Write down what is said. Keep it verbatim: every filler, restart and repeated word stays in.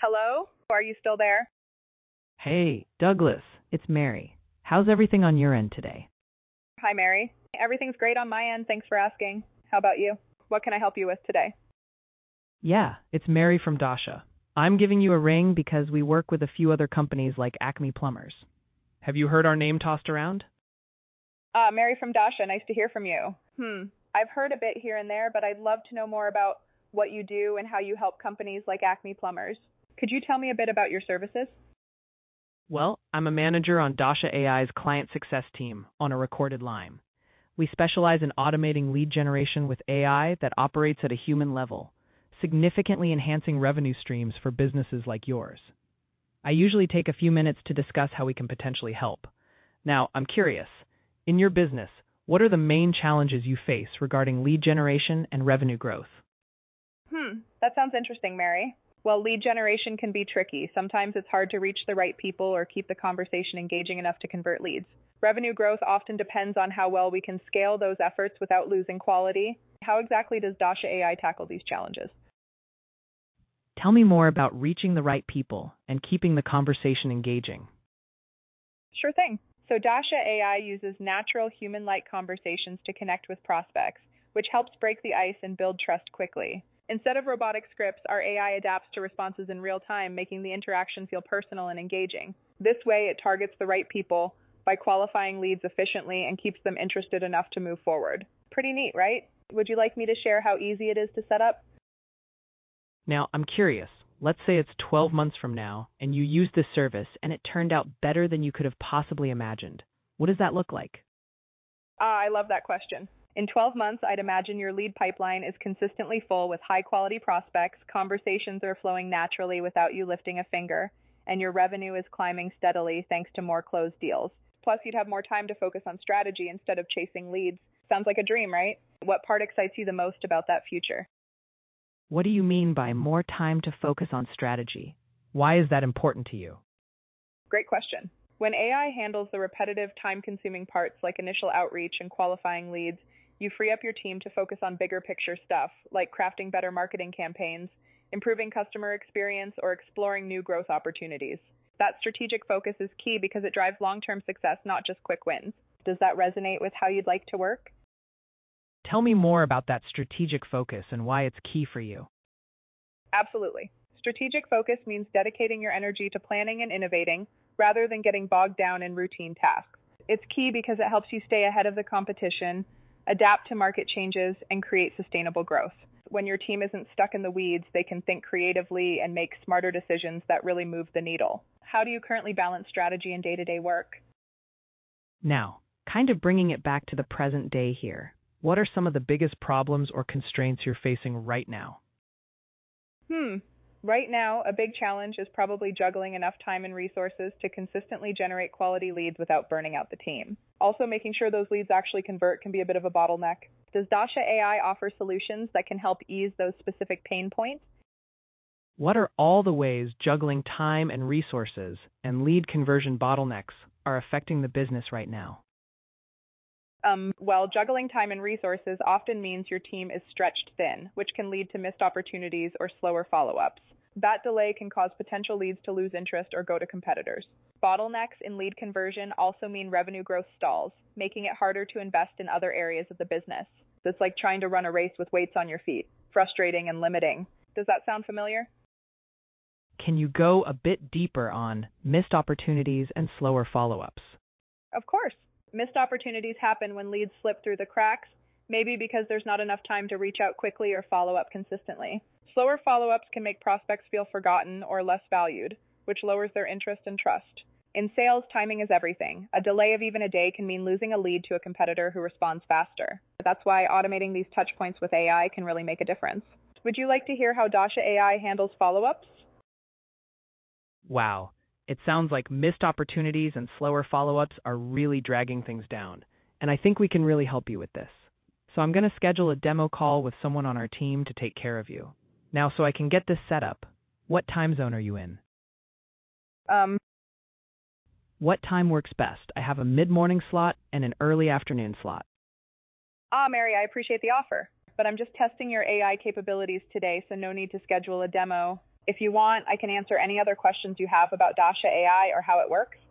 Hello? Are you still there? Hey, Douglas, it's Mary. How's everything on your end today? Hi, Mary. Everything's great on my end. Thanks for asking. How about you? What can I help you with today? Yeah, it's Mary from Dasha. I'm giving you a ring because we work with a few other companies like Acme Plumbers. Have you heard our name tossed around? Uh, Mary from Dasha. Nice to hear from you. Hmm. I've heard a bit here and there, but I'd love to know more about what you do and how you help companies like Acme Plumbers. Could you tell me a bit about your services? Well, I'm a manager on Dasha A I's client success team on a recorded line. We specialize in automating lead generation with A I that operates at a human level, significantly enhancing revenue streams for businesses like yours. I usually take a few minutes to discuss how we can potentially help. Now, I'm curious, in your business, what are the main challenges you face regarding lead generation and revenue growth? Hmm. That sounds interesting, Mary. Well, lead generation can be tricky. Sometimes it's hard to reach the right people or keep the conversation engaging enough to convert leads. Revenue growth often depends on how well we can scale those efforts without losing quality. How exactly does Dasha A I tackle these challenges? Tell me more about reaching the right people and keeping the conversation engaging. Sure thing. So Dasha A I uses natural human-like conversations to connect with prospects, which helps break the ice and build trust quickly. Instead of robotic scripts, our A I adapts to responses in real time, making the interaction feel personal and engaging. This way, it targets the right people by qualifying leads efficiently and keeps them interested enough to move forward. Pretty neat, right? Would you like me to share how easy it is to set up? Now, I'm curious. Let's say it's twelve months from now, and you use this service, and it turned out better than you could have possibly imagined. What does that look like? Ah, I love that question. In twelve months, I'd imagine your lead pipeline is consistently full with high-quality prospects, conversations are flowing naturally without you lifting a finger, and your revenue is climbing steadily thanks to more closed deals. Plus, you'd have more time to focus on strategy instead of chasing leads. Sounds like a dream, right? What part excites you the most about that future? What do you mean by more time to focus on strategy? Why is that important to you? Great question. When A I handles the repetitive, time-consuming parts like initial outreach and qualifying leads, you free up your team to focus on bigger picture stuff, like crafting better marketing campaigns, improving customer experience, or exploring new growth opportunities. That strategic focus is key because it drives long-term success, not just quick wins. Does that resonate with how you'd like to work? Tell me more about that strategic focus and why it's key for you. Absolutely. Strategic focus means dedicating your energy to planning and innovating rather than getting bogged down in routine tasks. It's key because it helps you stay ahead of the competition, adapt to market changes, and create sustainable growth. When your team isn't stuck in the weeds, they can think creatively and make smarter decisions that really move the needle. How do you currently balance strategy and day-to-day work? Now, kind of bringing it back to the present day here, what are some of the biggest problems or constraints you're facing right now? Hmm. Right now, a big challenge is probably juggling enough time and resources to consistently generate quality leads without burning out the team. Also, making sure those leads actually convert can be a bit of a bottleneck. Does Dasha A I offer solutions that can help ease those specific pain points? What are all the ways juggling time and resources and lead conversion bottlenecks are affecting the business right now? Um, well, juggling time and resources often means your team is stretched thin, which can lead to missed opportunities or slower follow-ups. That delay can cause potential leads to lose interest or go to competitors. Bottlenecks in lead conversion also mean revenue growth stalls, making it harder to invest in other areas of the business. It's like trying to run a race with weights on your feet, frustrating and limiting. Does that sound familiar? Can you go a bit deeper on missed opportunities and slower follow-ups? Of course. Missed opportunities happen when leads slip through the cracks, maybe because there's not enough time to reach out quickly or follow up consistently. Slower follow-ups can make prospects feel forgotten or less valued, which lowers their interest and trust. In sales, timing is everything. A delay of even a day can mean losing a lead to a competitor who responds faster. That's why automating these touch points with A I can really make a difference. Would you like to hear how Dasha A I handles follow-ups? Wow, it sounds like missed opportunities and slower follow-ups are really dragging things down, and I think we can really help you with this. So I'm going to schedule a demo call with someone on our team to take care of you. Now, so I can get this set up, what time zone are you in? Um, What time works best? I have a mid-morning slot and an early afternoon slot. ah, Mary, I appreciate the offer, but I'm just testing your A I capabilities today, so no need to schedule a demo. If you want, I can answer any other questions you have about Dasha A I or how it works.